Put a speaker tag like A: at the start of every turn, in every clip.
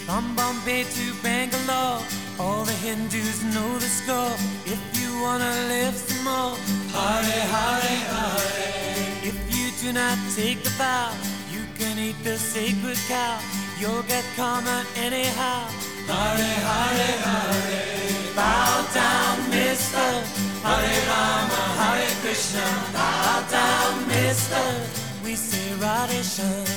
A: From Bombay to Bangalore, all the Hindus know the score. If you wanna live some more, Hare Hare Hare. If you do not take the vow, you can eat the sacred cow. You'll get karma anyhow. Hare Hare Hare. Bow down, mister. Hare Rama, Hare Krishna. Bow down, mister. We say Radhe Shyam.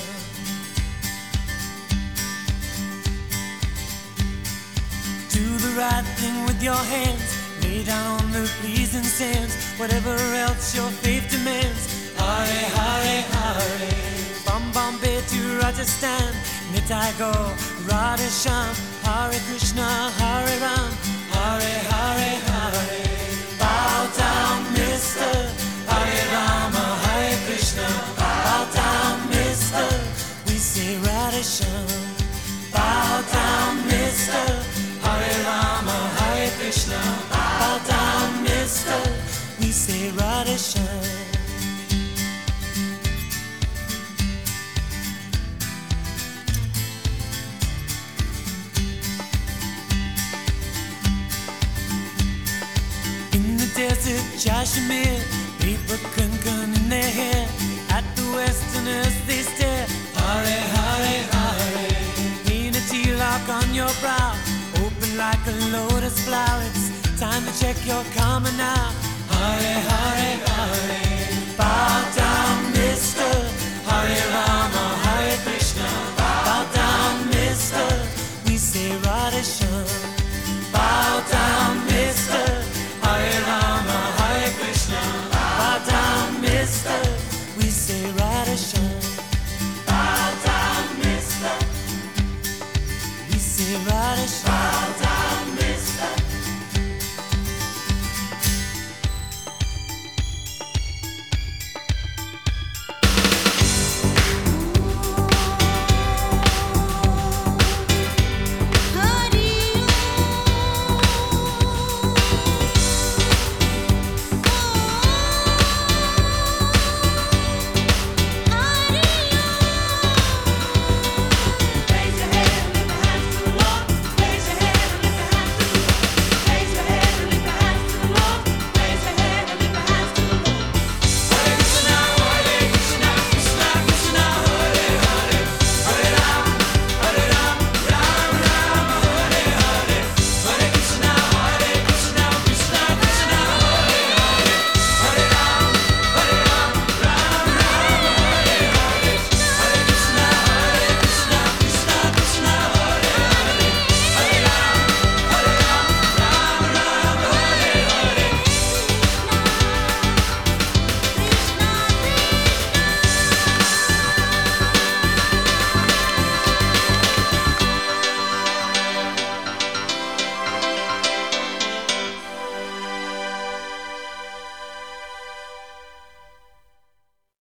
A: Do the right thing with your hands. Lay down on the pleasing sands. Whatever else your faith demands. Hare Hare Hare. From Bombay to Rajasthan, Nitai Gaur, Radhe Shyam. Hare Krishna, Hare Ram. Hare Hare Hare. Bow down, mister. Hare Rama, Hare Krishna. Bow down, mister. We say Radhe Shyam. Bow down, mister. Hare Rama, Hare Krishna. Bow down, mister. We say Radhe Shyam. Desert Kashmir, paper kankan in their hair. At the Westerners they stare. Hare Hare Hare. Paint a tilak on your brow, open like a lotus flower. It's time to check your karma now. Hare Hare Hare.